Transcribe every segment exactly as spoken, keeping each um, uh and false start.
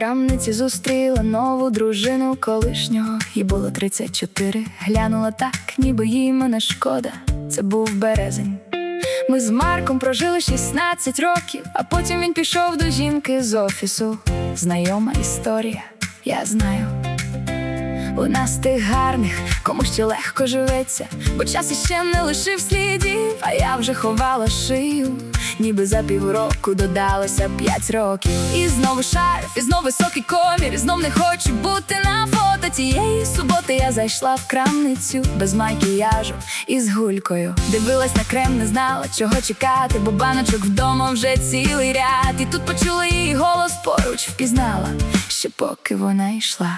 крамниці зустріла нову дружину колишнього. Їй було тридцять чотири, глянула так, ніби їй мене шкода. Це був березень. Ми з Марком прожили шістнадцять років, а потім він пішов до жінки з офісу. Знайома історія, я знаю. У нас тих гарних, кому ще легко живеться, бо час іще не лишив слідів, а я вже ховала шию, ніби за півроку додалося п'ять років. І знову шарф, і знов високий комір, і знов не хочу бути на фото. Тієї суботи я зайшла в крамницю без макіяжу і з гулькою. Дивилась на крем, не знала, чого чекати, бо баночок вдома вже цілий ряд. І тут почула її голос поруч, впізнала, ще поки вона йшла.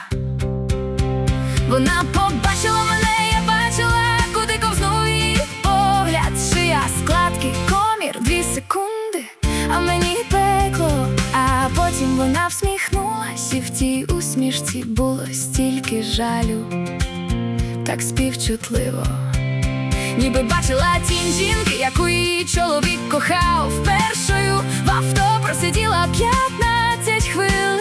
Вона побачила мене, я бачила, куди ковзнув її погляд. Шия, складки, комір, дві секунди, а мені пекло. А потім вона всміхнулась, і в тій усмішці було стільки жалю, так співчутливо. Ніби бачила тінь жінки, яку її чоловік кохав першою. В авто просиділа п'ятнадцять хвилин.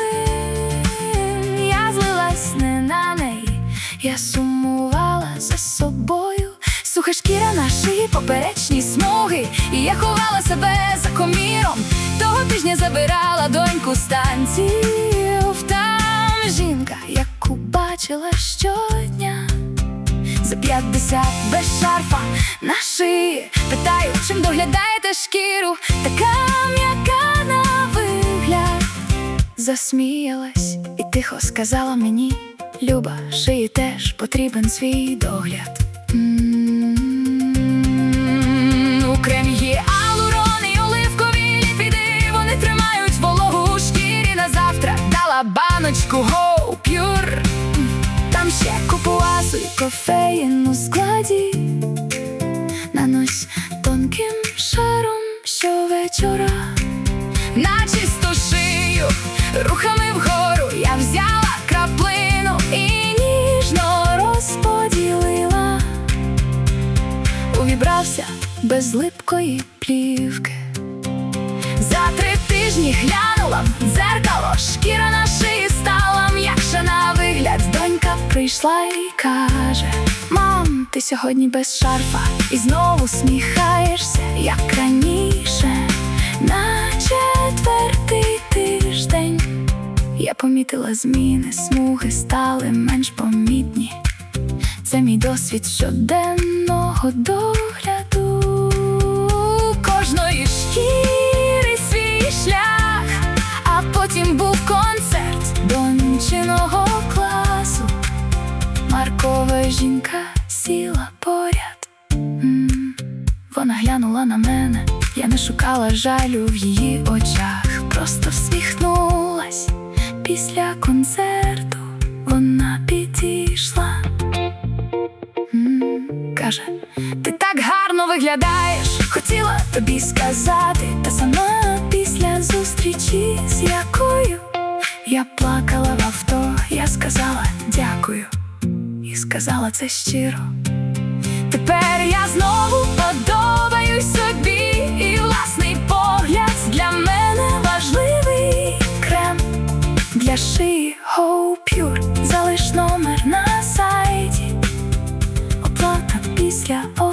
Я злилась не на неї, я сумувала за собою. Суха шкіра на шиї, поперечні смуги, і я ховала себе за коміром. Того тижня забирала доньку з танців. Там жінка, яку бачила щодня, за п'ятдесят, без шарфа на шиї. Питаю, чим доглядаєте шкіру, така м'яка на вигляд. Засміялась і тихо сказала мені: Люба, шиї теж потрібен свій догляд. М-м-м, у кремі є алурон і оливкові ліпіди. Вони тримають вологу у шкірі на завтра. Дала баночку Go Pure. Там ще купу азу і кофеїн у складі. Нанось тонким шаром щовечора на чисту шию, рухами вгору я взяла краплину і ніжно розподілила. Увібрався без липкої плівки. За три тижні глянула в дзеркало, шкіра на шиї стала м'якша на вигляд. Донька прийшла і каже: Мам, ти сьогодні без шарфа, і знову сміхаєшся, як раніше. На четвертий тиждень я помітила зміни, смуги стали менш помітні. Це мій досвід щоденного догляду. Кожної шкіри свій шлях, а потім був концерт дончиного класу. Маркова жінка сіла поряд. М-м, вона глянула на мене, я не шукала жалю в її очах, просто всміхнулась. Після концерту вона підійшла. М-м, каже: ти так гарно виглядаєш, хотіла тобі сказати. Та сама після зустрічі, з якою я плакала в авто, я сказала дякую, і сказала це щиро. Тепер я знову подобаюсь собі, і власний погляд для мене важливий. Крем для шиї Go Pure, залиш номер на сайті. Оплата після